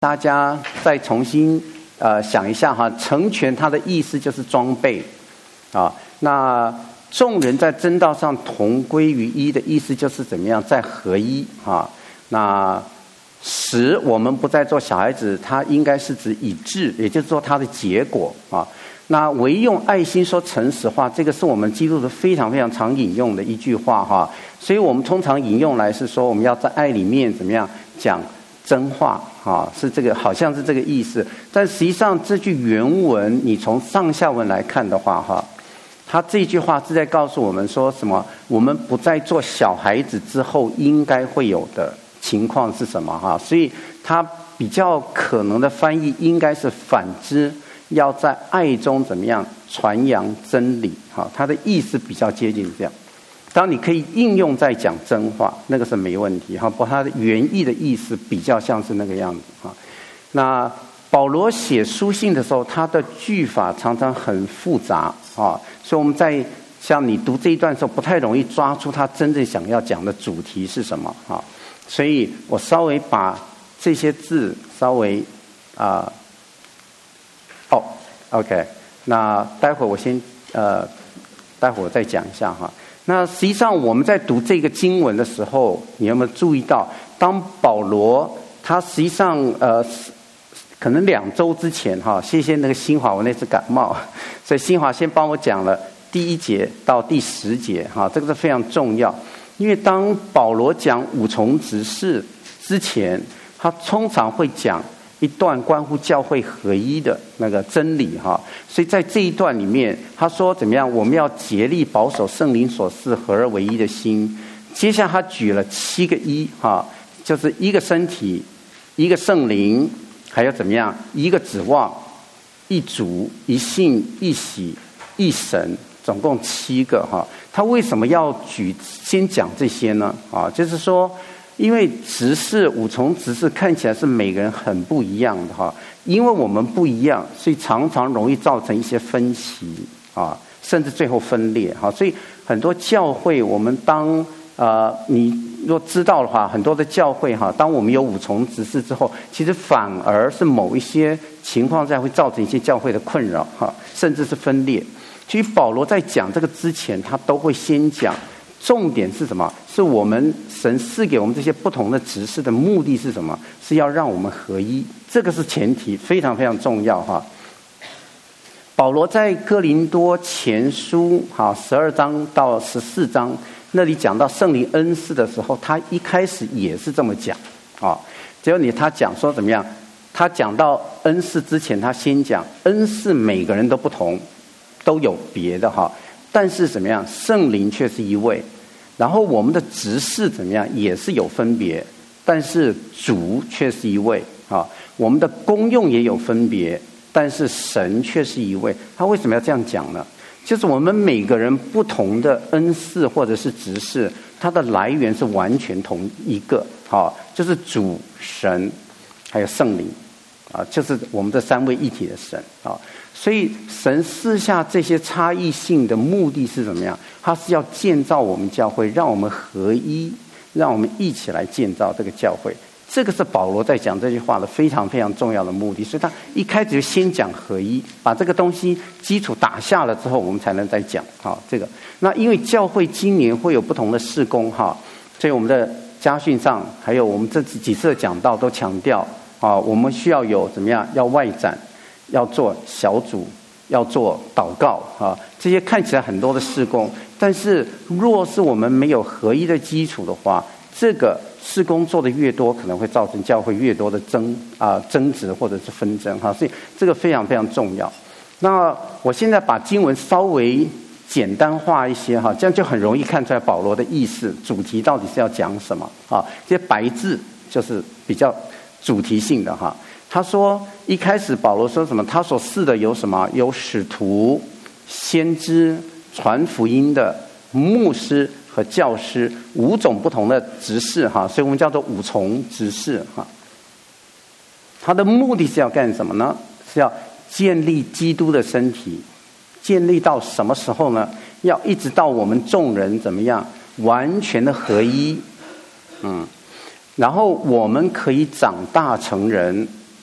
大家再重新想一下哈，成全它的意思就是装备啊。那众人在真道上同归于一的意思就是怎么样，在合一啊。那使我们不再做小孩子，它应该是指以致，也就是说它的结果啊。那唯用爱心说诚实话，这个是我们基督徒非常非常常引用的一句话哈。所以我们通常引用来是说，我们要在爱里面怎么样讲真话啊，是这个，好像是这个意思。但实际上这句原文你从上下文来看的话哈，他这句话是在告诉我们说什么？我们不再做小孩子之后应该会有的情况是什么哈？所以他比较可能的翻译应该是反之，要在爱中怎么样传扬真理哈？他的意思比较接近这样。当你可以应用在讲真话，那个是没问题哈。不过它的原意的意思比较像是那个样子哈。那保罗写书信的时候，他的句法常常很复杂啊，所以我们在像你读这一段的时候，不太容易抓出他真正想要讲的主题是什么啊。所以我稍微把这些字稍微OK， 那待会我先待会我再讲一下哈。那实际上我们在读这个经文的时候，你有没有注意到，当保罗他实际上可能2周之前哈，谢谢那个新华，我那次感冒，所以新华先帮我讲了第1节到第10节哈，这个是非常重要。因为当保罗讲五重职事之前，他通常会讲一段关乎教会合一的那个真理哈，所以在这一段里面，他说怎么样？我们要竭力保守圣灵所赐合而为一的心。接下来他举了7个一哈，就是一个身体，一个圣灵，还有怎么样？一个指望，一主，一信，一喜，一神，总共7个哈。他为什么要先讲这些呢？啊，就是说，因为执事五重执事看起来是每个人很不一样的哈，因为我们不一样，所以常常容易造成一些分歧啊，甚至最后分裂哈。所以很多教会，我们当你若知道的话，很多的教会哈，当我们有五重执事之后，其实反而是某一些情况下会造成一些教会的困扰哈，甚至是分裂。其实保罗在讲这个之前，他都会先讲重点是什么？是我们神赐给我们这些不同的职事的目的是什么？是要让我们合一，这个是前提，非常非常重要哈。保罗在哥林多前书12章到14章那里讲到圣灵恩赐的时候，他一开始也是这么讲啊。只有他讲说怎么样？他讲到恩赐之前，他先讲恩赐每个人都不同，都有别的哈。但是怎么样？圣灵却是一位，然后我们的职事怎么样？也是有分别，但是主却是一位啊。我们的功用也有分别，但是神却是一位。他为什么要这样讲呢？就是我们每个人不同的恩赐或者是职事，它的来源是完全同一个啊，就是主神还有圣灵啊，就是我们这3位一体的神啊。所以神赐下这些差异性的目的是怎么样？他是要建造我们教会，让我们合一，让我们一起来建造这个教会。这个是保罗在讲这句话的非常非常重要的目的。所以他一开始就先讲合一，把这个东西基础打下了之后，我们才能再讲这个。那因为教会今年会有不同的事工哈，所以我们的家训上还有我们这几次的讲道都强调我们需要有怎么样？要外展，要做小组，要做祷告这些看起来很多的事工，但是若是我们没有合一的基础的话，这个事工做的越多，可能会造成教会越多的争执或者是纷争所以这个非常非常重要。那我现在把经文稍微简单化一些这样就很容易看出来保罗的意思，主题到底是要讲什么这些白字就是比较主题性的他说一开始保罗说什么？他所赐的有什么？有使徒、先知、传福音的、牧师和教师，5种不同的职事所以我们叫做五重职事他的目的是要干什么呢？是要建立基督的身体，建立到什么时候呢？要一直到我们众人怎么样完全的合一然后我们可以长大成人，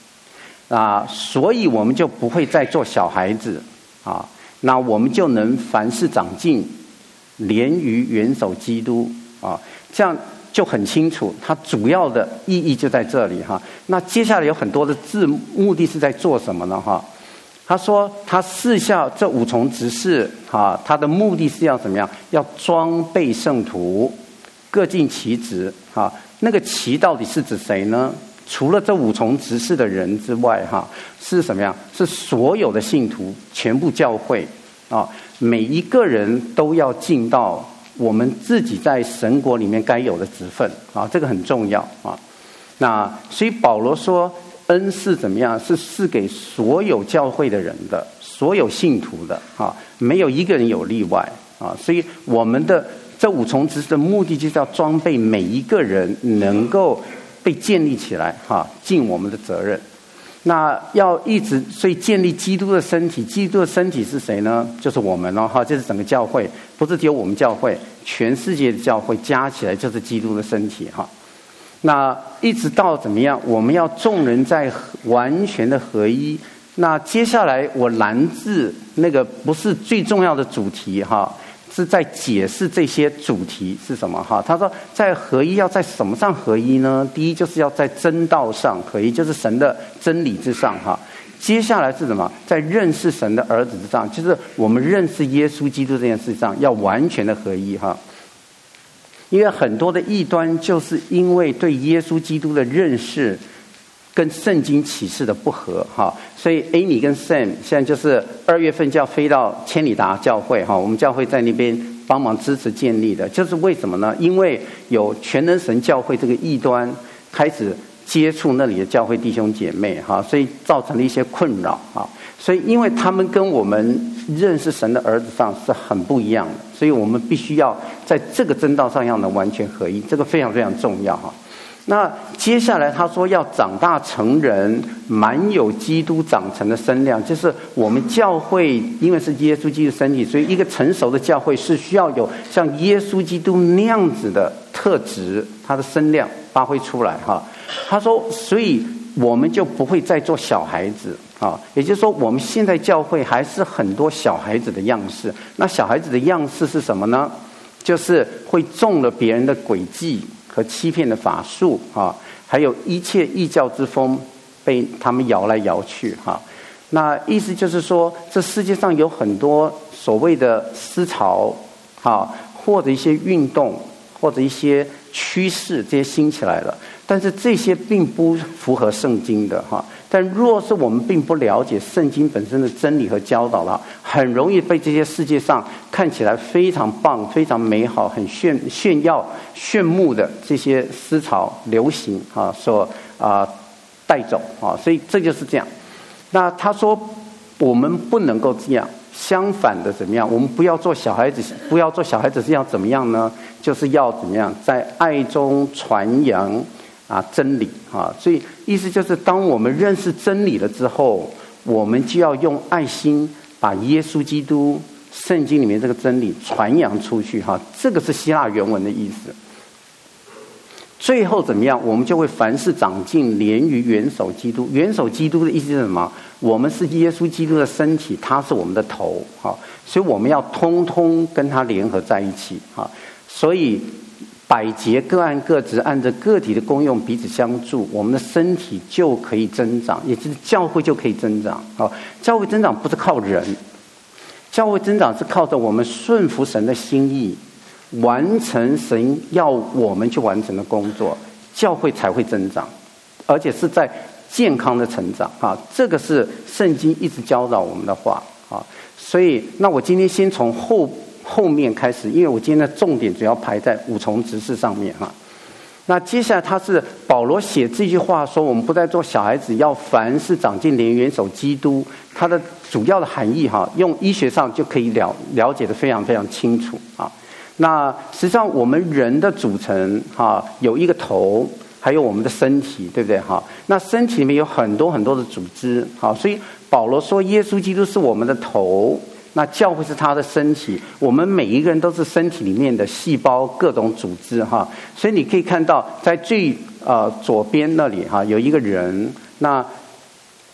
所以我们就不会再做小孩子啊，那我们就能凡事长进，连于元首基督啊，这样就很清楚，它主要的意义就在这里哈。那接下来有很多的字，目的是在做什么呢哈？他说他赐下这五重执事啊，他的目的是要怎么样？要装备圣徒，各尽其职啊。那个其到底是指谁呢？除了这五重执事的人之外哈，是什么样？是所有的信徒，全部教会啊，每一个人都要尽到我们自己在神国里面该有的职分啊，这个很重要啊。那所以保罗说，恩赐怎么样？是赐给所有教会的人的，所有信徒的啊，没有一个人有例外啊。所以我们的这五重执事的目的，就是要装备每一个人能够被建立起来哈，尽我们的责任。那要一直，所以建立基督的身体，基督的身体是谁呢？就是我们哦哈，这是整个教会，不是只有我们教会，全世界的教会加起来就是基督的身体哈。那一直到怎么样？我们要众人在完全的合一。那接下来我拦字那个不是最重要的主题哈，是在解释这些主题是什么哈。他说在合一要在什么上合一呢？第一就是要在真道上合一，就是神的真理之上哈。接下来是什么？在认识神的儿子之上，就是我们认识耶稣基督这件事上要完全的合一哈。因为很多的异端就是因为对耶稣基督的认识跟圣经启示的不合哈，所以 Amy 跟 Sam 现在就是2月份就要飞到千里达教会哈，我们教会在那边帮忙支持建立的，就是为什么呢？因为有全能神教会这个异端开始接触那里的教会弟兄姐妹哈，所以造成了一些困扰哈。所以因为他们跟我们认识神的儿子上是很不一样的，所以我们必须要在这个真道上要能完全合一，这个非常非常重要哈。那接下来他说要长大成人，满有基督长成的身量，就是我们教会因为是耶稣基督身体，所以一个成熟的教会是需要有像耶稣基督那样子的特质，他的身量发挥出来哈。他说所以我们就不会再做小孩子啊，也就是说我们现在教会还是很多小孩子的样式。那小孩子的样式是什么呢？就是会中了别人的诡计和欺骗的法术啊，还有一切异教之风被他们摇来摇去哈。那意思就是说，这世界上有很多所谓的思潮啊，或者一些运动，或者一些趋势，这些兴起来了。但是这些并不符合圣经的哈。但若是我们并不了解圣经本身的真理和教导了，很容易被这些世界上看起来非常棒、非常美好、很炫耀、炫目的这些思潮流行啊所带走啊。所以这就是这样。那他说我们不能够这样，相反的怎么样？我们不要做小孩子，不要做小孩子是要怎么样呢？就是要怎么样，在爱中传扬真理啊。所以意思就是当我们认识真理了之后，我们就要用爱心把耶稣基督圣经里面这个真理传扬出去哈。这个是希腊原文的意思。最后怎么样？我们就会凡事长进，连于元首基督。元首基督的意思是什么？我们是耶稣基督的身体，他是我们的头哈，所以我们要通通跟他联合在一起哈。所以百节各按各职，按着个体的功用彼此相助，我们的身体就可以增长，也就是教会就可以增长啊。教会增长不是靠人，教会增长是靠着我们顺服神的心意，完成神要我们去完成的工作，教会才会增长，而且是在健康的成长啊。这个是圣经一直教导我们的话啊。所以那我今天先从后面开始，因为我今天的重点主要排在五重执事上面哈。那接下来他是保罗写这句话说，我们不再做小孩子，要凡事长进，连元首基督。它的主要的含义哈，用医学上就可以了解得非常非常清楚啊。那实际上我们人的组成哈，有一个头，还有我们的身体，对不对哈？那身体里面有很多很多的组织，好，所以保罗说耶稣基督是我们的头，那教会是他的身体，我们每一个人都是身体里面的细胞，各种组织哈。所以你可以看到在最左边那里哈有一个人，那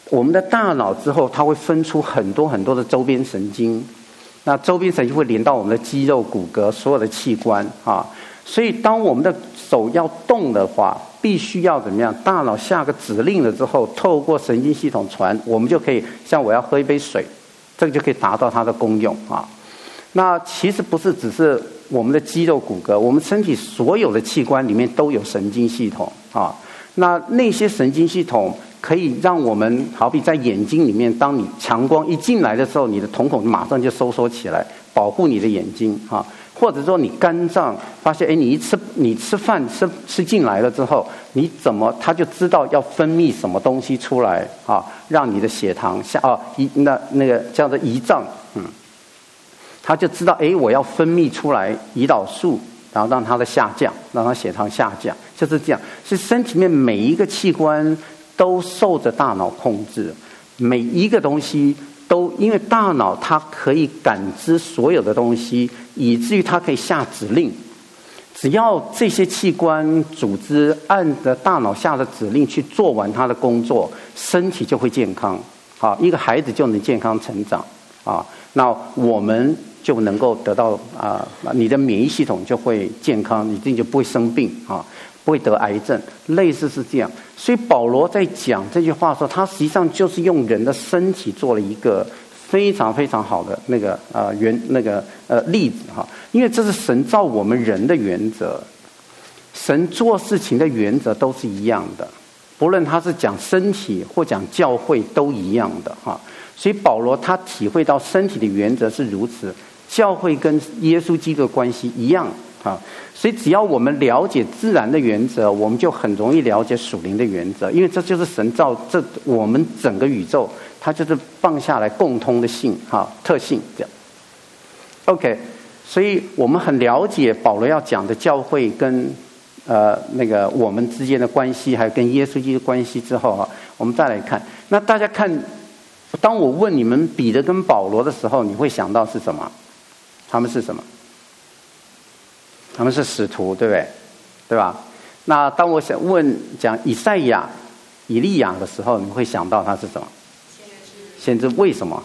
我们的大脑之后，它会分出很多很多的周边神经，那周边神经会连到我们的肌肉、骨骼所有的器官啊。所以当我们的手要动的话，必须要怎么样？大脑下个指令了之后，透过神经系统传，我们就可以像我要喝一杯水，这个就可以达到它的功用啊。那其实不是只是我们的肌肉骨骼，我们身体所有的器官里面都有神经系统啊。那些神经系统可以让我们，好比在眼睛里面，当你强光一进来的时候，你的瞳孔马上就收缩起来，保护你的眼睛啊。或者说你肝脏发现，你吃饭吃进来了之后，它就知道要分泌什么东西出来啊，让你的血糖那个叫做胰脏，他就知道我要分泌出来胰岛素，然后让它的下降，让它血糖下降，就是这样。所以身体里面每一个器官都受着大脑控制，每一个东西都因为大脑它可以感知所有的东西，以至于它可以下指令。只要这些器官组织按着大脑下的指令去做完它的工作，身体就会健康啊，一个孩子就能健康成长啊。那我们就能够得到你的免疫系统就会健康，你自己就不会生病啊，不会得癌症，类似是这样。所以保罗在讲这句话的时候，他实际上就是用人的身体做了一个非常非常好的例子哈，因为这是神造我们人的原则，神做事情的原则都是一样的，不论他是讲身体或讲教会都一样的哈。所以保罗他体会到身体的原则是如此，教会跟耶稣基督的关系一样啊。所以只要我们了解自然的原则，我们就很容易了解属灵的原则，因为这就是神造我们整个宇宙，它就是放下来共通的特性这样。OK， 所以我们很了解保罗要讲的教会跟我们之间的关系，还有跟耶稣基督的关系之后啊，我们再来看。那大家看，当我问你们彼得跟保罗的时候，你会想到是什么？他们是什么？他们是使徒，对不对？对吧？那当我讲以赛亚、以利亚的时候，你会想到他是什么？先知。为什么？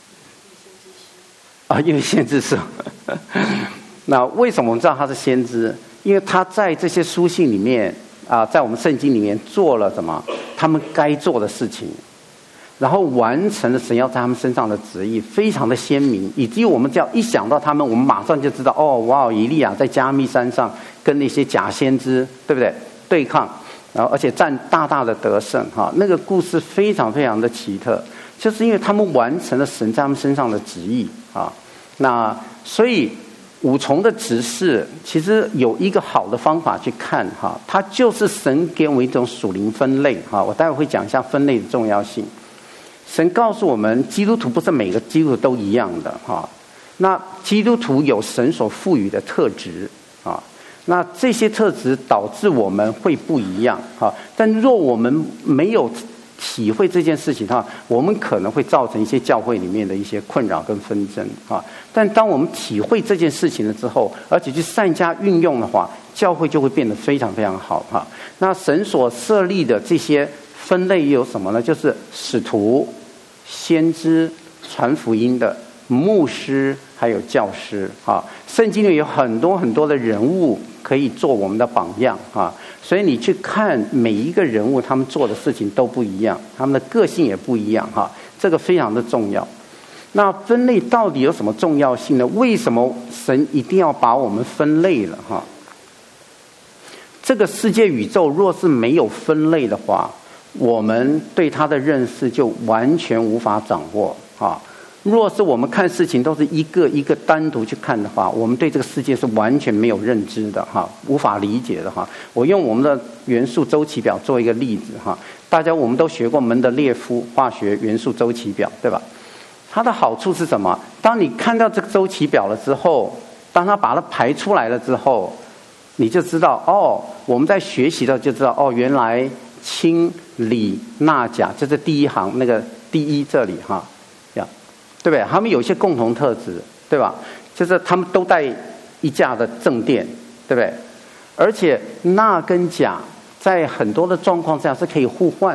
因为先知是。那为什么我们知道他是先知？因为他在这些书信里面在我们圣经里面做了什么？他们该做的事情。然后完成了神要在他们身上的旨意，非常的鲜明，以至于我们只要一想到他们，我们马上就知道以利亚在加密山上跟那些假先知，对不对？对抗，然后而且占大大的得胜哈，那个故事非常非常的奇特，就是因为他们完成了神在他们身上的旨意啊。那所以五重的执事其实有一个好的方法去看哈，它就是神给我们一种属灵分类哈，我待会会讲一下分类的重要性。神告诉我们，基督徒不是每个基督徒都一样的哈。那基督徒有神所赋予的特质啊，那这些特质导致我们会不一样哈。但若我们没有体会这件事情的话，我们可能会造成一些教会里面的一些困扰跟纷争啊。但当我们体会这件事情了之后，而且去善加运用的话，教会就会变得非常非常好哈。那神所设立的这些分类有什么呢？就是使徒、先知、传福音的牧师，还有教师啊。圣经里有很多很多的人物可以做我们的榜样啊。所以你去看每一个人物，他们做的事情都不一样，他们的个性也不一样哈。这个非常的重要。那分类到底有什么重要性呢？为什么神一定要把我们分类了哈？这个世界宇宙若是没有分类的话，我们对它的认识就完全无法掌握啊。若是我们看事情都是一个一个单独去看的话，我们对这个世界是完全没有认知的哈，无法理解的哈。我用我们的元素周期表做一个例子哈，我们都学过门德列夫化学元素周期表，对吧？它的好处是什么？当你看到这个周期表了之后，当它把它排出来了之后，你就知道我们在学习的就知道原来氢、锂、钠、钾，这是第一行那个第一这里哈。对不对？他们有一些共同特质，对吧？就是他们都带一价的正电，对不对？而且钠跟钾在很多的状况下是可以互换的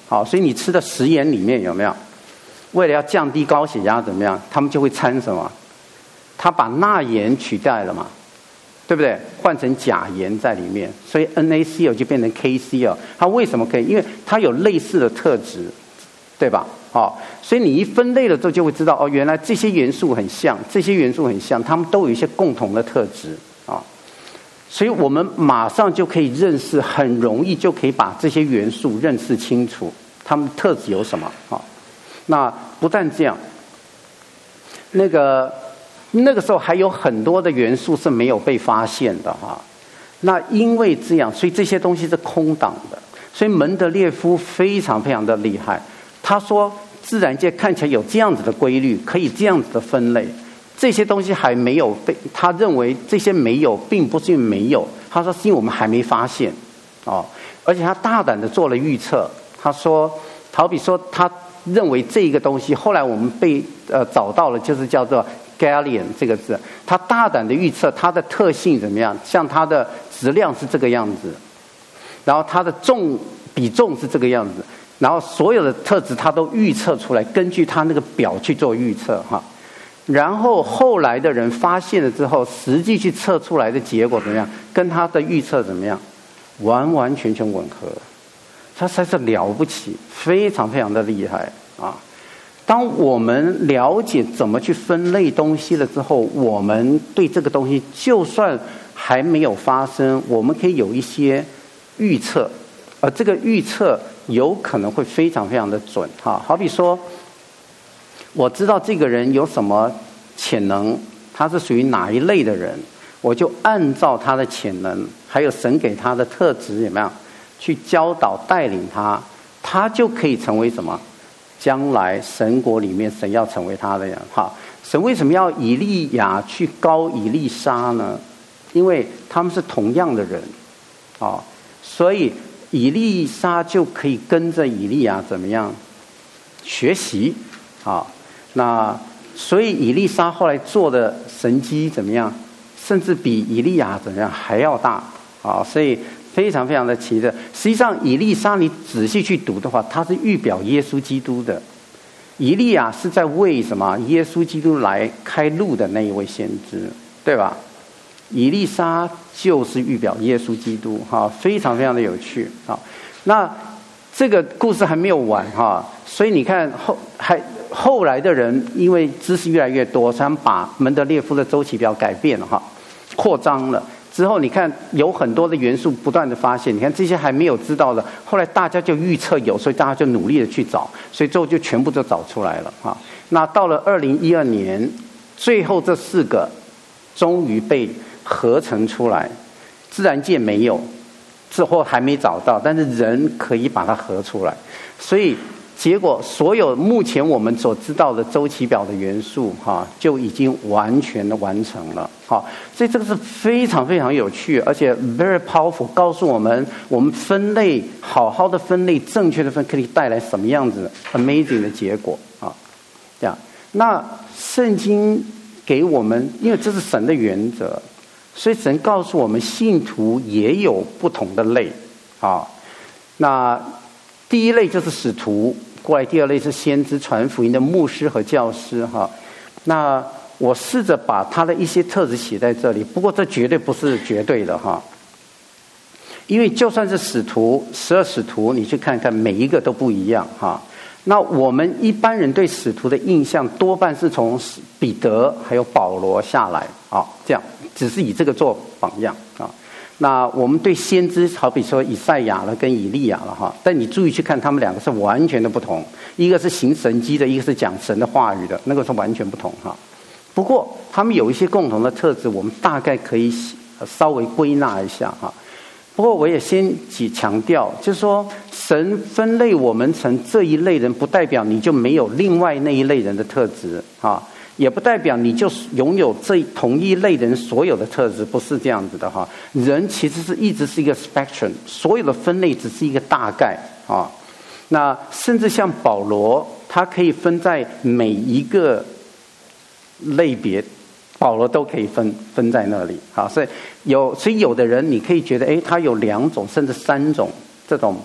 好，所以你吃的食盐里面有没有？为了要降低高血压怎么样？他们就会掺什么？他把钠盐取代了嘛，对不对？换成钾盐在里面，所以 NaCl 就变成 KCl。它为什么可以？因为它有类似的特质，对吧？好，所以你一分类了之后就会知道，哦，原来这些元素很像，这些元素很像，它们都有一些共同的特质啊。所以我们马上就可以认识，很容易就可以把这些元素认识清楚，它们特质有什么啊？那不但这样，那个时候还有很多的元素是没有被发现的哈。那因为这样，所以这些东西是空档的。所以门德列夫非常非常的厉害，他说自然界看起来有这样子的规律，可以这样子的分类，这些东西还没有被他认为这些没有，并不是因为没有，他说是因为我们还没发现哦。而且他大胆的做了预测，他说，好比说他认为这一个东西，后来我们被找到了，就是叫做 gallium 这个字。他大胆的预测它的特性怎么样，像它的质量是这个样子，然后它的比重是这个样子，然后所有的特质他都预测出来，根据他那个表去做预测哈。然后后来的人发现了之后，实际去测出来的结果怎么样，跟他的预测怎么样，完完全全吻合。他才是了不起，非常非常的厉害啊！当我们了解怎么去分类东西了之后，我们对这个东西就算还没有发生，我们可以有一些预测，而这个预测有可能会非常非常的准哈。好比说，我知道这个人有什么潜能，他是属于哪一类的人，我就按照他的潜能，还有神给他的特质怎么样，去教导带领他，他就可以成为什么？将来神国里面神要成为他的人哈。神为什么要以利亚去膏以利沙呢？因为他们是同样的人啊，所以以利沙就可以跟着以利亚怎么样学习啊？那所以以利沙后来做的神迹怎么样？甚至比以利亚怎么样还要大啊！所以非常非常的奇特。实际上，以利沙你仔细去读的话，它是预表耶稣基督的。以利亚是在为什么耶稣基督来开路的那一位先知，对吧？以利沙就是预表耶稣基督，哈，非常非常的有趣啊。那这个故事还没有完哈，所以你看后来的人因为知识越来越多，他们把门德列夫的周期表改变了哈，扩张了。之后你看有很多的元素不断的发现，你看这些还没有知道的，后来大家就预测有，所以大家就努力的去找，所以最后就全部都找出来了哈。那到了2012年，最后这4个终于被合成出来，自然界没有，之后还没找到，但是人可以把它合出来，所以结果所有目前我们所知道的周期表的元素哈，就已经完全的完成了哈。所以这个是非常非常有趣，而且 very powerful， 告诉我们分类好好的分类，正确的分可以带来什么样子 amazing 的结果啊。这样，那圣经给我们，因为这是神的原则，所以神告诉我们信徒也有不同的类啊。那第一类就是使徒，过来第二类是先知、传福音的牧师和教师哈。那我试着把他的一些特质写在这里，不过这绝对不是绝对的哈。因为就算是使徒，12使徒，你去看看每一个都不一样哈。那我们一般人对使徒的印象多半是从彼得还有保罗下来啊，这样只是以这个做榜样啊。那我们对先知，好比说以赛亚了跟以利亚了哈，但你注意去看，他们两个是完全的不同，一个是行神迹的，一个是讲神的话语的，那个是完全不同哈。不过他们有一些共同的特质，我们大概可以稍微归纳一下哈。不过我也先强调，就是说神分类我们成这一类人，不代表你就没有另外那一类人的特质啊。也不代表你就拥有这同一类人所有的特质，不是这样子的哈。人其实一直是一个 spectrum， 所有的分类只是一个大概啊。那甚至像保罗，他可以分在每一个类别，保罗都可以分在那里啊。所以有的人你可以觉得，他有2种甚至3种这种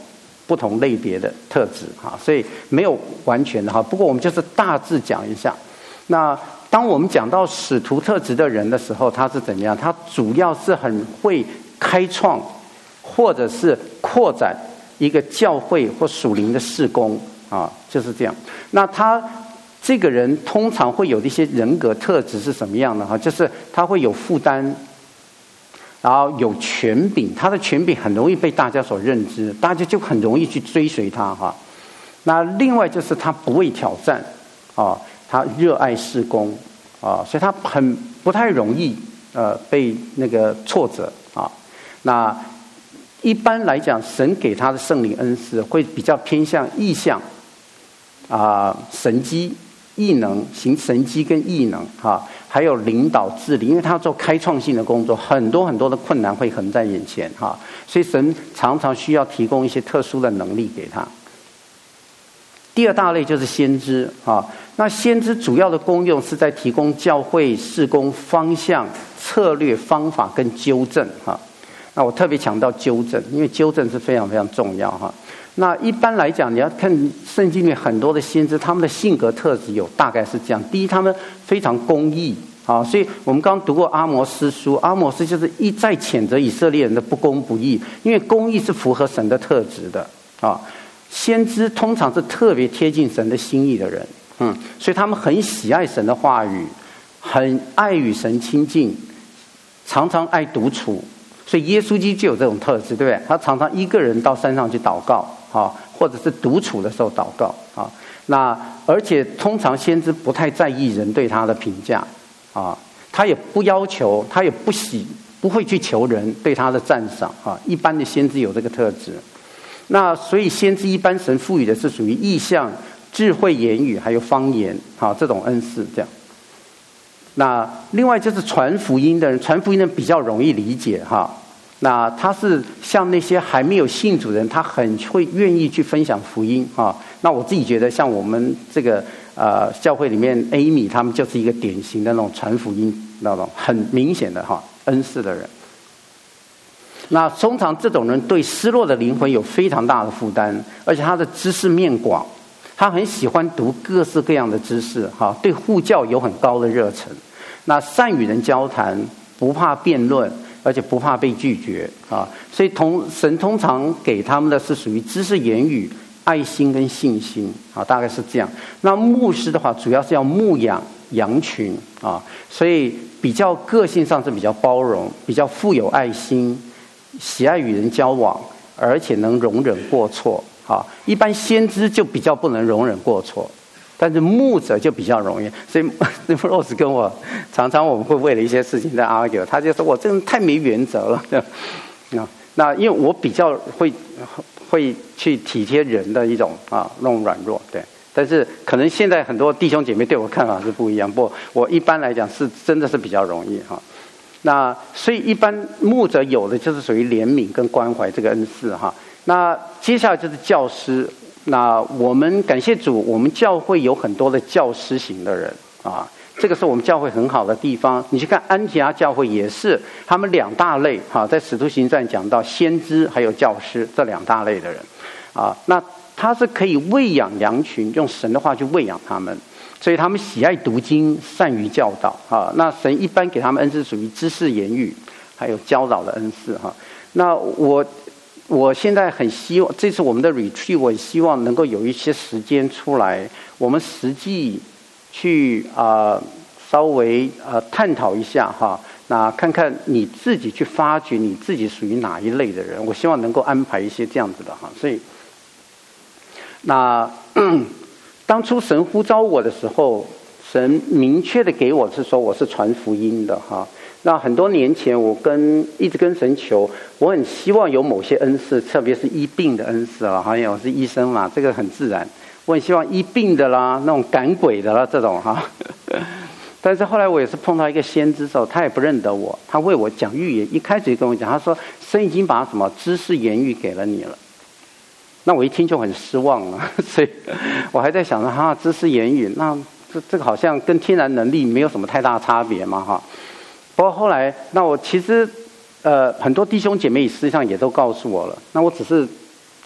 不同类别的特质哈，所以没有完全的哈。不过我们就是大致讲一下。那当我们讲到使徒特质的人的时候，他是怎么样？他主要是很会开创或者是扩展一个教会或属灵的事工啊，就是这样。那他这个人通常会有的一些人格特质是什么样的哈？就是他会有负担，然后有权柄，他的权柄很容易被大家所认知，大家就很容易去追随他哈。那另外就是他不畏挑战啊，他热爱事工啊，所以他很不太容易被那个挫折啊。那一般来讲，神给他的圣灵恩赐会比较偏向异象神迹、异能，行神迹跟异能哈。还有领导治理，因为他做开创性的工作，很多很多的困难会横在眼前哈，所以神常常需要提供一些特殊的能力给他。第二大类就是先知啊，那先知主要的功用是在提供教会事工方向、策略、方法跟纠正哈。那我特别强调纠正，因为纠正是非常非常重要哈。那一般来讲，你要看圣经里面很多的先知，他们的性格特质有大概是这样。第一，他们非常公义啊，所以我们刚刚读过阿摩司书，阿摩司就是一再谴责以色列人的不公不义，因为公义是符合神的特质的啊。先知通常是特别贴近神的心意的人，所以他们很喜爱神的话语，很爱与神亲近，常常爱独处。所以耶稣基督就有这种特质，对不对？他常常一个人到山上去祷告啊，或者是独处的时候祷告啊。那而且通常先知不太在意人对他的评价啊，他也不要求，他也不会去求人对他的赞赏啊。一般的先知有这个特质。那所以先知一般神赋予的是属于意象、智慧言语还有方言啊这种恩赐这样。那另外就是传福音的人，传福音的人比较容易理解哈。那他是像那些还没有信主的人，他很会愿意去分享福音啊。那我自己觉得，像我们这个教会里面 Amy 他们就是一个典型的那种传福音那种很明显的哈恩赐的人。那通常这种人对失落的灵魂有非常大的负担，而且他的知识面广。他很喜欢读各式各样的知识，哈，对护教有很高的热忱。那善与人交谈，不怕辩论，而且不怕被拒绝啊。所以神通常给他们的是属于知识言语、爱心跟信心啊，大概是这样。那牧师的话，主要是要牧养羊群啊，所以比较个性上是比较包容，比较富有爱心，喜爱与人交往，而且能容忍过错。好，一般先知就比较不能容忍过错，但是牧者就比较容易。所以 Rose 跟我常常我们会为了一些事情在 argue， 他就说我这个人太没原则了。那因为我比较会去体贴人的一种那种软弱，对。但是可能现在很多弟兄姐妹对我看法是不一样，不过我一般来讲是真的是比较容易哈。那所以一般牧者有的就是属于怜悯跟关怀这个恩赐哈。那接下来就是教师。那我们感谢主，我们教会有很多的教师型的人啊，这个是我们教会很好的地方。你去看安提阿教会也是，他们两大类哈，在使徒行传讲到先知还有教师这两大类的人啊。那他是可以喂养羊群，用神的话去喂养他们，所以他们喜爱读经，善于教导啊。那神一般给他们恩赐属于知识言语还有教导的恩赐哈。那我现在很希望，这次我们的 retreat， 我希望能够有一些时间出来，我们实际去稍微探讨一下哈，那看看你自己去发掘你自己属于哪一类的人，我希望能够安排一些这样子的哈。所以，那当初神呼召我的时候，神明确的给我是说我是传福音的哈。那很多年前，我一直跟神求，我很希望有某些恩赐，特别是医病的恩赐啊，好像我是医生嘛，这个很自然。我很希望医病的啦，那种赶鬼的啦，这种哈。但是后来我也是碰到一个先知之后，他也不认得我，他为我讲预言，一开始就跟我讲，他说神已经把什么知识言语给了你了。那我一听就很失望了，所以我还在想着哈，知识言语，那这个好像跟天然能力没有什么太大差别嘛哈。不过后来，那我其实很多弟兄姐妹实际上也都告诉我了，那我只是就是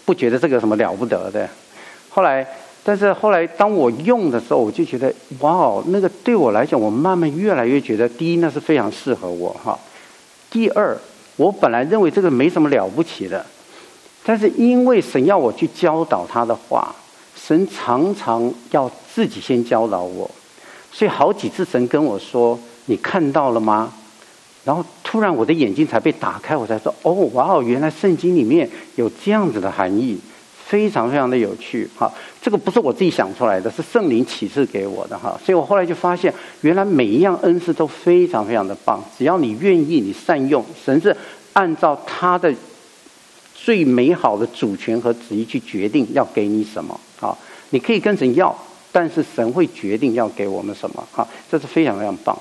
不觉得这个有什么了不得的。但是后来当我用的时候，我就觉得哇，那个对我来讲，我慢慢越来越觉得，第一那是非常适合我哈。第二，我本来认为这个没什么了不起的，但是因为神要我去教导他的话，神常常要自己先教导我，所以好几次神跟我说：“你看到了吗？”然后突然我的眼睛才被打开，我才说：“哦，哇哦，原来圣经里面有这样子的含义。”非常非常的有趣哈，这个不是我自己想出来的，是圣灵启示给我的哈，所以我后来就发现，原来每一样恩赐都非常非常的棒，只要你愿意，你善用，神是按照他的最美好的主权和旨意去决定要给你什么啊，你可以跟神要，但是神会决定要给我们什么哈，这是非常非常棒。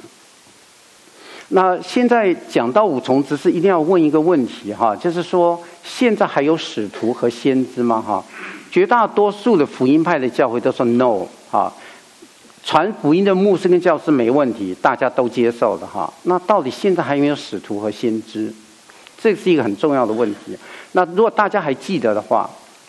那现在讲到五重职事，一定要问一个问题哈，就是说现在还有使徒和先知吗哈？绝大多数的福音派的教会都说 no 哈，传福音的牧师跟教师没问题，大家都接受的哈。那到底现在还有没有使徒和先知？这是一个很重要的问题。那如果大家还记得的话，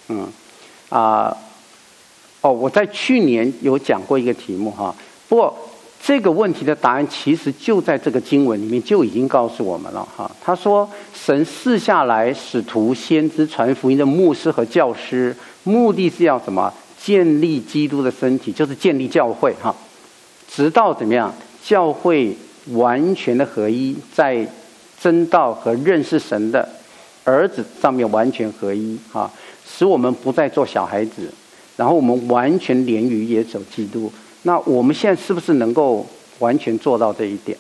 我在去年有讲过一个题目哈，不过这个问题的答案其实就在这个经文里面就已经告诉我们了哈。他说神赐下来使徒、先知、传福音的牧师和教师，目的是要什么？建立基督的身体，就是建立教会哈，直到怎么样？教会完全的合一，在真道和认识神的儿子上面完全合一哈，使我们不再做小孩子，然后我们完全连于耶稣基督。那我们现在是不是能够完全做到这一点？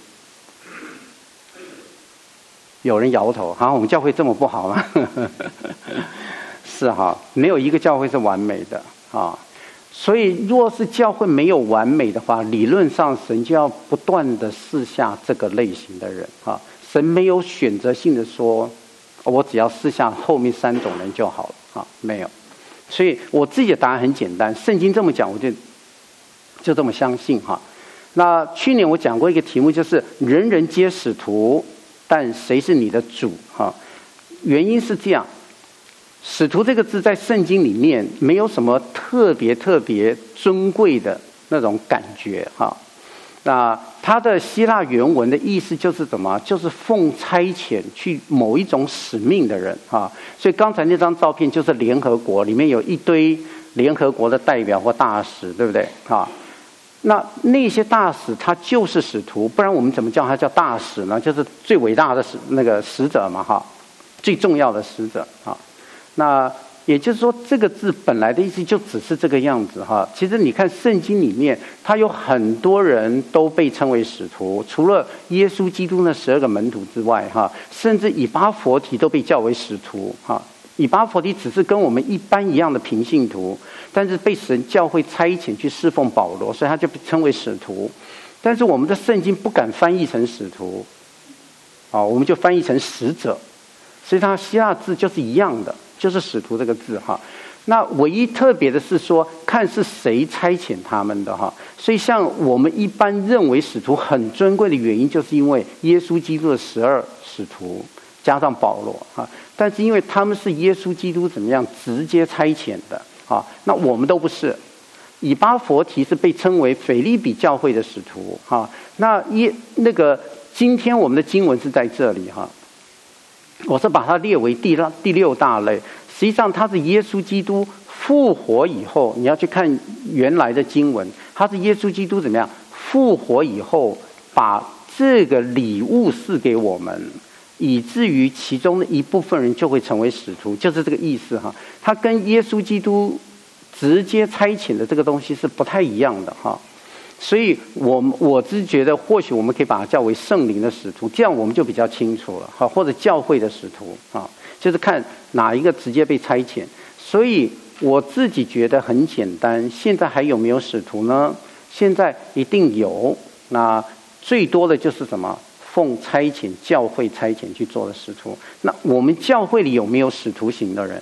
有人摇头，我们教会这么不好吗？是哈，没有一个教会是完美的啊。所以若是教会没有完美的话，理论上神就要不断的赐下这个类型的人啊。神没有选择性的说，我只要赐下后面3种人就好了啊，没有。所以我自己的答案很简单，圣经这么讲，我就这么相信哈。那去年我讲过一个题目，就是人人皆使徒，但谁是你的主哈？原因是这样，使徒这个字在圣经里面没有什么特别尊贵的那种感觉哈。那它的希腊原文的意思就是什么？就是奉差遣去某一种使命的人哈。所以刚才那张照片就是联合国里面有一堆联合国的代表或大使，对不对啊？那些大使他就是使徒，不然我们怎么叫他叫大使呢？就是最伟大的使者嘛哈，最重要的使者啊。那也就是说，这个字本来的意思就只是这个样子哈。其实你看圣经里面，他有很多人都被称为使徒，除了耶稣基督那12个门徒之外哈，甚至以巴弗提都被叫为使徒哈。以巴弗提只是跟我们一般一样的平信徒，但是被神教会差遣去侍奉保罗，所以他就被称为使徒。但是我们的圣经不敢翻译成使徒，我们就翻译成使者，所以它希腊字就是一样的，就是使徒这个字哈。那唯一特别的是说，看是谁差遣他们的哈。所以像我们一般认为使徒很尊贵的原因，就是因为耶稣基督的12使徒加上保罗哈。但是因为他们是耶稣基督怎么样直接差遣的啊，那我们都不是。以巴弗提是被称为腓立比教会的使徒哈。那今天我们的经文是在这里哈，我是把它列为第6大类。实际上它是耶稣基督复活以后，你要去看原来的经文，它是耶稣基督怎么样复活以后，把这个礼物赐给我们，以至于其中的一部分人就会成为使徒，就是这个意思哈。它跟耶稣基督直接差遣的这个东西是不太一样的哈。所以我只觉得或许我们可以把它叫为圣灵的使徒，这样我们就比较清楚了哈。或者教会的使徒啊，就是看哪一个直接被差遣。所以我自己觉得很简单，现在还有没有使徒呢？现在一定有，那最多的就是什么？奉差遣，教会差遣去做的使徒。那我们教会里有没有使徒型的人？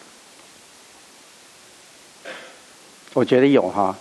我觉得有哈。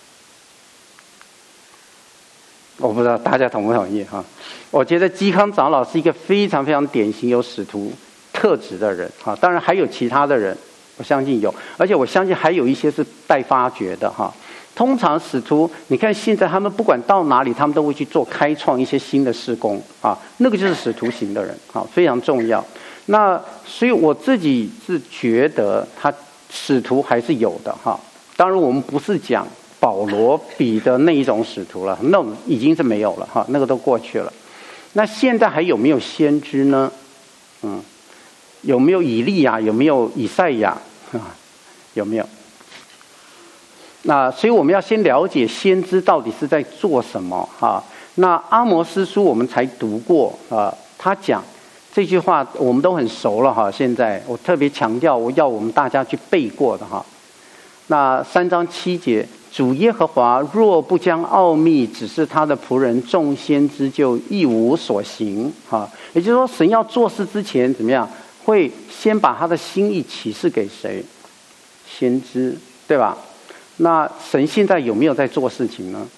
我不知道大家同不同意哈。我觉得基康长老是一个非常非常典型有使徒特质的人哈。当然还有其他的人我相信有，而且我相信还有一些是待发掘的哈。通常使徒，你看现在他们不管到哪里，他们都会去做开创一些新的事工啊，那个就是使徒型的人啊，非常重要。那所以我自己是觉得他使徒还是有的哈。当然我们不是讲保罗、彼得那一种使徒了，那已经是没有了哈，那个都过去了。那现在还有没有先知呢？有没有以利亚？有没有以赛亚？有没有？那所以我们要先了解先知到底是在做什么哈。那阿摩司书我们才读过他讲这句话我们都很熟了哈。现在我特别强调，我要我们大家去背过的哈。那3章7节，主耶和华若不将奥秘指示他的仆人众先知，就一无所行哈。也就是说，神要做事之前怎么样？会先把他的心意启示给谁？先知，对吧？那神现在有没有在做事情呢？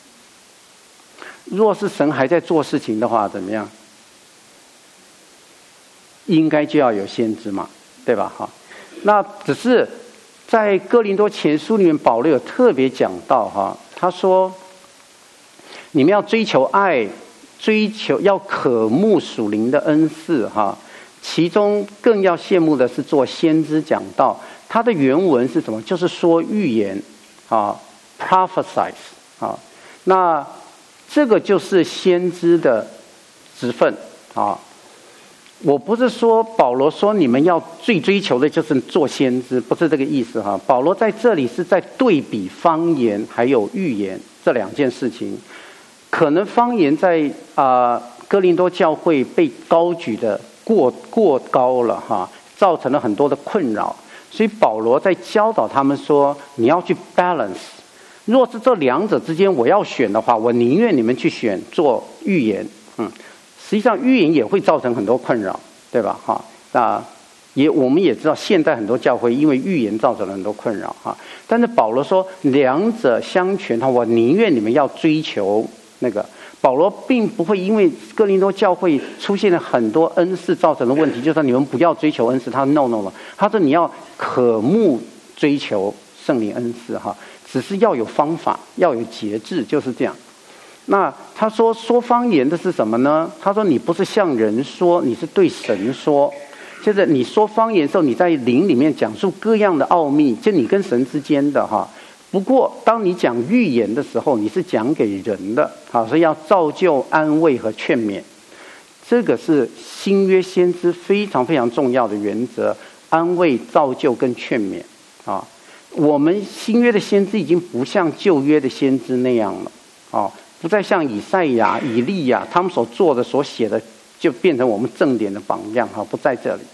若是神还在做事情的话，怎么样？应该就要有先知嘛，对吧？哈，那只是在哥林多前书里面，保罗有特别讲到哈，他说：你们要追求爱，追求要渴慕属灵的恩赐哈。其中更要羡慕的是做先知讲道，他的原文是什么？就是说预言啊 ，prophesize 啊。那这个就是先知的职分啊。我不是说保罗说你们要最追求的就是做先知，不是这个意思哈。保罗在这里是在对比方言还有预言这两件事情。可能方言在哥林多教会被高举的过高了哈，造成了很多的困扰，所以保罗在教导他们说，你要去 balance。若是这两者之间我要选的话，我宁愿你们去选做预言。实际上预言也会造成很多困扰，对吧？哈，那我们也知道，现在很多教会因为预言造成了很多困扰哈。但是保罗说，两者相权，我宁愿你们要追求那个。保罗并不会因为哥林多教会出现了很多恩赐造成的问题，就说你们不要追求恩赐。他说 no， 他说你要渴慕追求圣灵恩赐哈，只是要有方法，要有节制，就是这样。那他说方言的是什么呢？他说你不是向人说，你是对神说。就是你说方言的时候，你在灵里面讲述各样的奥秘，就你跟神之间的哈。不过当你讲预言的时候，你是讲给人的，好，所以要造就、安慰和劝勉。这个是新约先知非常非常重要的原则：安慰、造就跟劝勉啊。我们新约的先知已经不像旧约的先知那样了啊，不再像以赛亚、以利亚他们所做的、所写的，就变成我们正典的榜样哈，不在这里。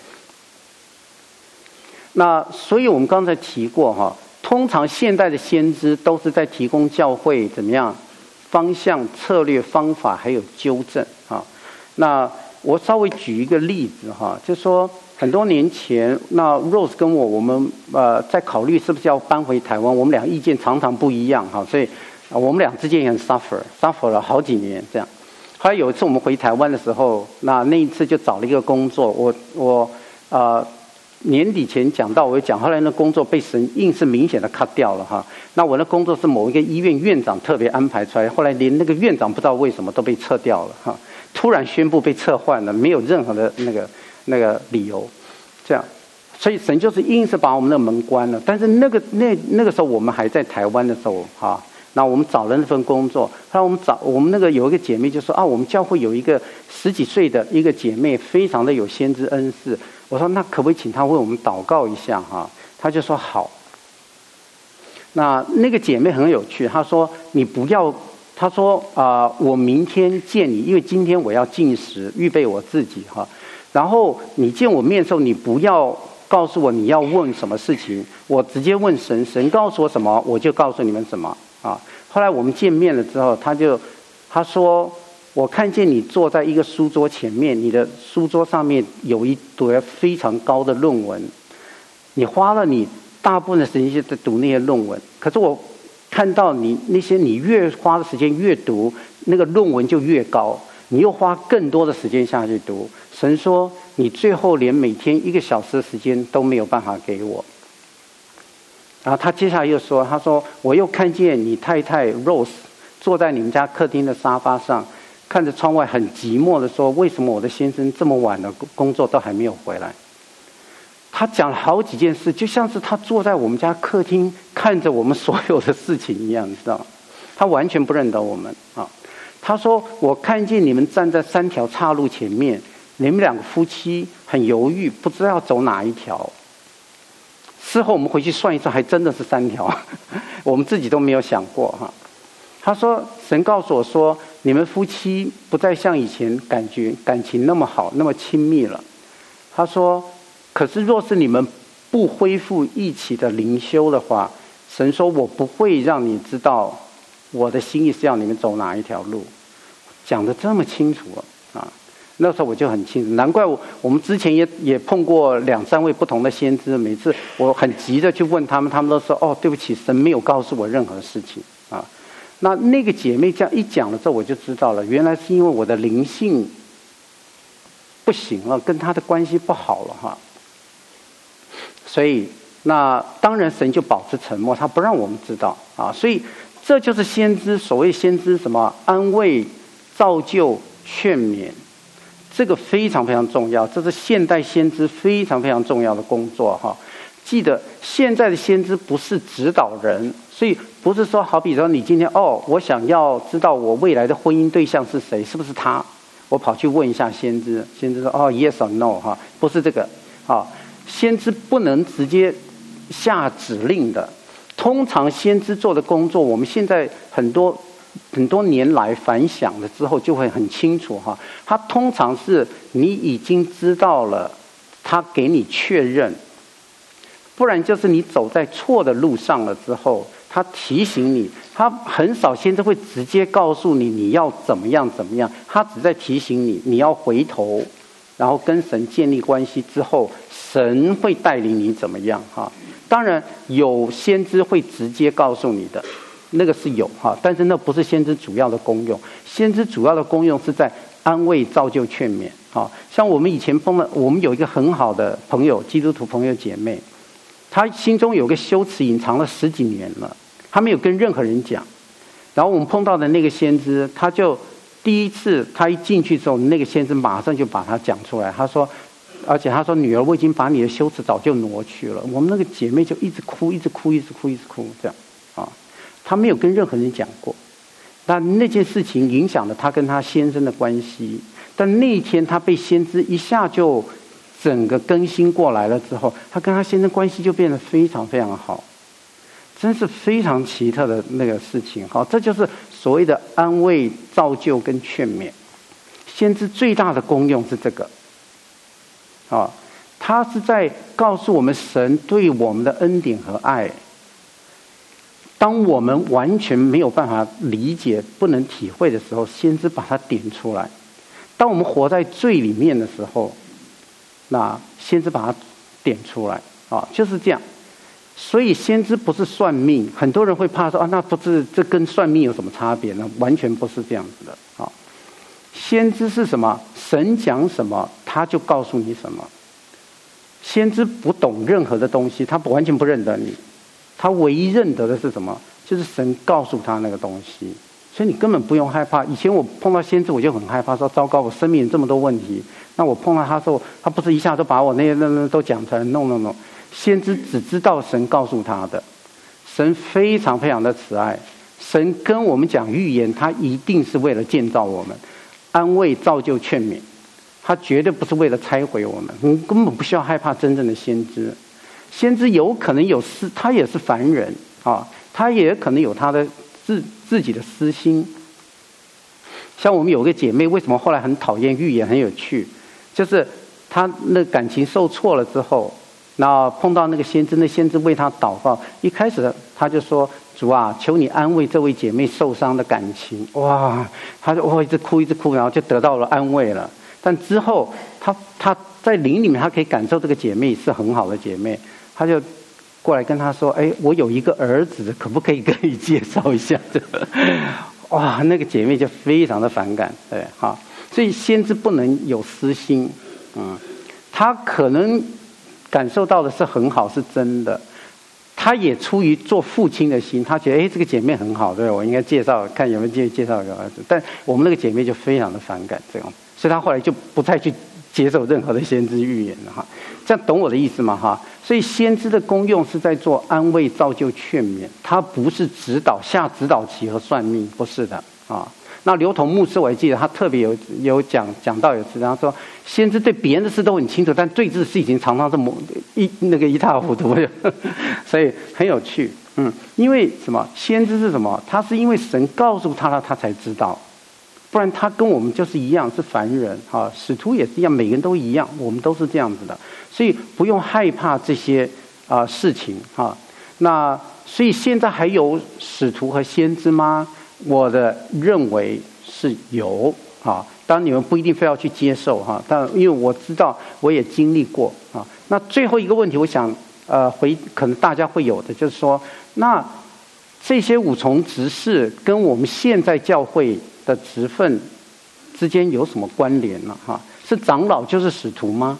那所以我们刚才提过哈。通常现代的先知都是在提供教会怎么样方向、策略、方法，还有纠正啊。那我稍微举一个例子哈，就是说很多年前，那 Rose 跟我们在考虑是不是要搬回台湾，我们俩意见常常不一样哈，所以我们俩之间也很 suffer 了好几年这样。后来有一次我们回台湾的时候，那一次就找了一个工作，我年底前讲到，我讲后来那工作被神硬是明显的 cut 掉了哈。那我的工作是某一个医院院长特别安排出来，后来连那个院长不知道为什么都被撤掉了哈，突然宣布被撤换了，没有任何的那个理由，这样，所以神就是硬是把我们的门关了。但是那个时候我们还在台湾的时候哈，那我们找了那份工作，后来我们那个有一个姐妹就说我们教会有一个10几岁的一个姐妹，非常的有先知恩赐。我说那可不可以请她为我们祷告一下哈？她就说好。那个姐妹很有趣，她说你不要，她说我明天见你，因为今天我要禁食，预备我自己哈。然后你见我面的时候，你不要告诉我你要问什么事情，我直接问神，神告诉我什么，我就告诉你们什么啊。后来我们见面了之后，她说。我看见你坐在一个书桌前面，你的书桌上面有一堆非常高的论文，你花了你大部分的时间在读那些论文。可是我看到你越花的时间越读，那个论文就越高，你又花更多的时间下去读。神说你最后连每天1个小时的时间都没有办法给我然后他接下来又说，他说我又看见你太太 Rose 坐在你们家客厅的沙发上，看着窗外很寂寞的说，为什么我的先生这么晚的工作都还没有回来？他讲了好几件事，就像是他坐在我们家客厅看着我们所有的事情一样，你知道吗？他完全不认得我们啊。他说我看见你们站在3条岔路前面，你们2个夫妻很犹豫，不知道要走哪一条。事后我们回去算一算，还真的是3条，我们自己都没有想过哈。他说神告诉我说，你们夫妻不再像以前感情那么好那么亲密了。他说可是若是你们不恢复一起的灵修的话，神说我不会让你知道我的心意是要你们走哪一条路。讲得这么清楚啊！那时候我就很清楚，难怪我们之前也碰过2、3位不同的先知，每次我很急着去问他们，他们都说哦，对不起，神没有告诉我任何事情啊。那个姐妹这样一讲了之后，我就知道了，原来是因为我的灵性不行了，跟他的关系不好了哈。所以那当然神就保持沉默，他不让我们知道啊。所以这就是先知，所谓先知什么安慰、造就、劝勉。这个非常非常重要，这是现代先知非常非常重要的工作哈。记得现在的先知不是指导人，所以不是说好比说你今天我想要知道我未来的婚姻对象是谁，是不是他，我跑去问一下先知，先知说yes or no 哈，不是这个啊。先知不能直接下指令的，通常先知做的工作，我们现在很多年来反想了之后就会很清楚哈。他通常是你已经知道了，他给你确认，不然就是你走在错的路上了之后，他提醒你。他很少先知会直接告诉你你要怎么样，他只在提醒你你要回头，然后跟神建立关系之后，神会带领你怎么样哈。当然有先知会直接告诉你的，那个是有哈，但是那不是先知主要的功用。先知主要的功用是在安慰、造就、劝勉。像我们以前我们有一个很好的朋友，基督徒朋友姐妹，她心中有个羞耻隐藏了10几年了，她没有跟任何人讲。然后我们碰到的那个先知，他就第一次他一进去之后，那个先知马上就把他讲出来，而且他说女儿，我已经把你的羞耻早就挪去了。我们那个姐妹就一直哭这样啊。他没有跟任何人讲过，那件事情影响了他跟他先生的关系。但那一天他被先知一下就整个更新过来了之后，他跟他先生关系就变得非常非常好，真是非常奇特的那个事情。这就是所谓的安慰、造就跟劝勉。先知最大的功用是这个他是在告诉我们神对我们的恩典和爱。当我们完全没有办法理解、不能体会的时候，先知把它点出来。当我们活在罪里面的时候，那先知把它点出来就是这样。所以先知不是算命，很多人会怕说那不是，这跟算命有什么差别呢？完全不是这样子的先知是什么？神讲什么他就告诉你什么。先知不懂任何的东西，他完全不认得你，他唯一认得的是什么？就是神告诉他那个东西。所以你根本不用害怕。以前我碰到先知我就很害怕，说糟糕，我生命这么多问题，那我碰到他之后，他不是一下就把我那些都讲出来 no。 先知只知道神告诉他的。神非常非常的慈爱，神跟我们讲预言，他一定是为了建造我们，安慰、造就、劝勉，他绝对不是为了拆毁我们。你根本不需要害怕真正的先知。先知有可能有他也是凡人他也可能有他的自己的私心。像我们有个姐妹，为什么后来很讨厌预言？很有趣，就是她那感情受挫了之后，那碰到那个先知，那先知为她祷告。一开始她就说：“主啊，求你安慰这位姐妹受伤的感情。”哇，她就一直哭，然后就得到了安慰了。但之后她在灵里面，她可以感受这个姐妹是很好的姐妹，她就过来跟她说：“我有一个儿子，可不可以跟你介绍一下？”哇，那个姐妹就非常的反感，对，所以先知不能有私心，他可能感受到的是很好，是真的， 他也出于做父亲的心，他觉得这个姐妹很好，对，我应该介绍看有没有介绍给儿子。但我们那个姐妹就非常的反感这样，所以他后来就不再去接受任何的先知预言了哈。这样懂我的意思吗哈？所以先知的功用是在做安慰、造就、劝勉，他不是指导、下指导棋和算命，不是的啊。那刘同牧师我还记得他特别有讲到有次，他说先知对别人的事都很清楚，但对自己事情常常是一塌糊涂，所以很有趣。因为什么？先知是什么？他是因为神告诉他了，他才知道，不然他跟我们就是一样是凡人啊。使徒也是一样，每个人都一样，我们都是这样子的，所以不用害怕这些事情啊。那所以现在还有使徒和先知吗？我的认为是有啊，当然你们不一定非要去接受哈，但因为我知道我也经历过啊。那最后一个问题，我想可能大家会有的，就是说，那这些五重执事跟我们现在教会的职分之间有什么关联呢？哈，是长老就是使徒吗？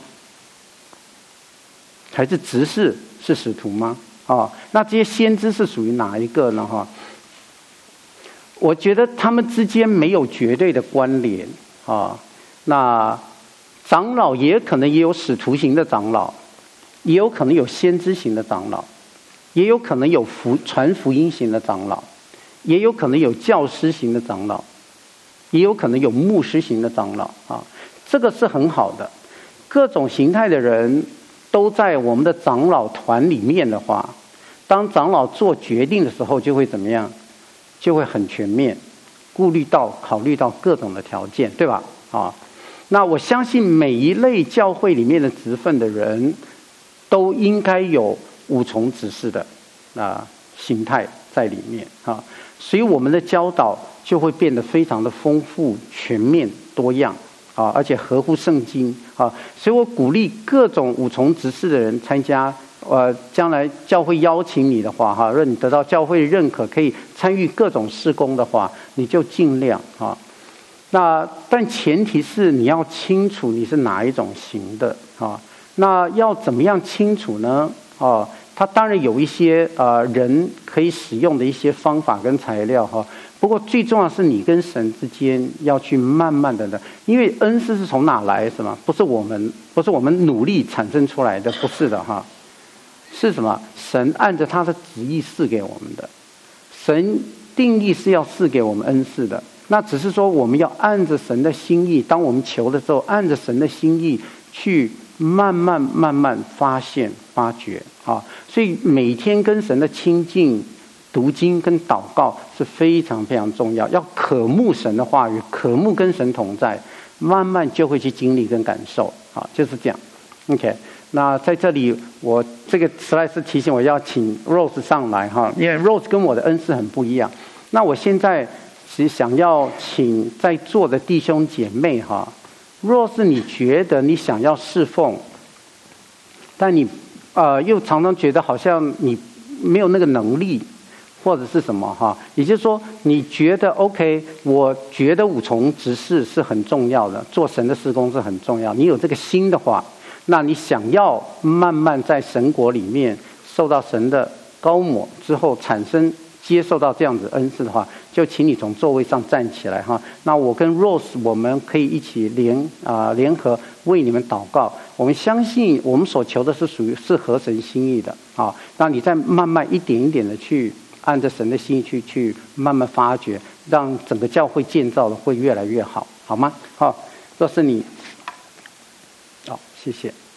还是执事是使徒吗？啊，那这些先知是属于哪一个呢？哈？我觉得他们之间没有绝对的关联啊。那长老也可能也有使徒型的长老，也有可能有先知型的长老，也有可能有传福音型的长老，也有可能有教师型的长老，也有可能有牧师型的长老啊。这个是很好的，各种形态的人都在我们的长老团里面的话，当长老做决定的时候，就会怎么样？就会很全面，考虑到各种的条件，对吧？啊，那我相信每一类教会里面的职分的人，都应该有五重执事的形态在里面啊，所以我们的教导就会变得非常的丰富、全面、多样啊，而且合乎圣经啊，所以我鼓励各种五重执事的人参加。将来教会邀请你的话，哈，让你得到教会认可，可以参与各种事工的话，你就尽量啊。但前提是你要清楚你是哪一种型的啊。那要怎么样清楚呢？它当然有一些人可以使用的一些方法跟材料哈。不过最重要是你跟神之间要去慢慢的，因为恩赐是从哪来是吗？不是我们努力产生出来的，不是的哈。是什么？神按着他的旨意赐给我们的，神定义是要赐给我们恩赐的。那只是说我们要按着神的心意，当我们求的时候，按着神的心意去慢慢发现、发掘啊。所以每天跟神的亲近、读经跟祷告是非常非常重要。要渴慕神的话语，渴慕跟神同在，慢慢就会去经历跟感受啊，就是这样。OK。那在这里，我这个实在是提醒我要请 Rose 上来哈，因为 Rose 跟我的恩赐很不一样。那我现在其实想要请在座的弟兄姐妹哈 ，Rose 你觉得你想要侍奉，但你又常常觉得好像你没有那个能力，或者是什么哈？也就是说，你觉得 OK， 我觉得五重执事是很重要的，做神的事工是很重要。你有这个心的话。那你想要慢慢在神国里面受到神的膏抹之后，接受到这样子恩赐的话，就请你从座位上站起来哈。那我跟 Rose 我们可以一起联合为你们祷告。我们相信我们所求的是合神心意的啊。那你再慢慢一点一点的去按着神的心意去慢慢发掘，让整个教会建造的会越来越好，好吗？好，若是你。谢谢。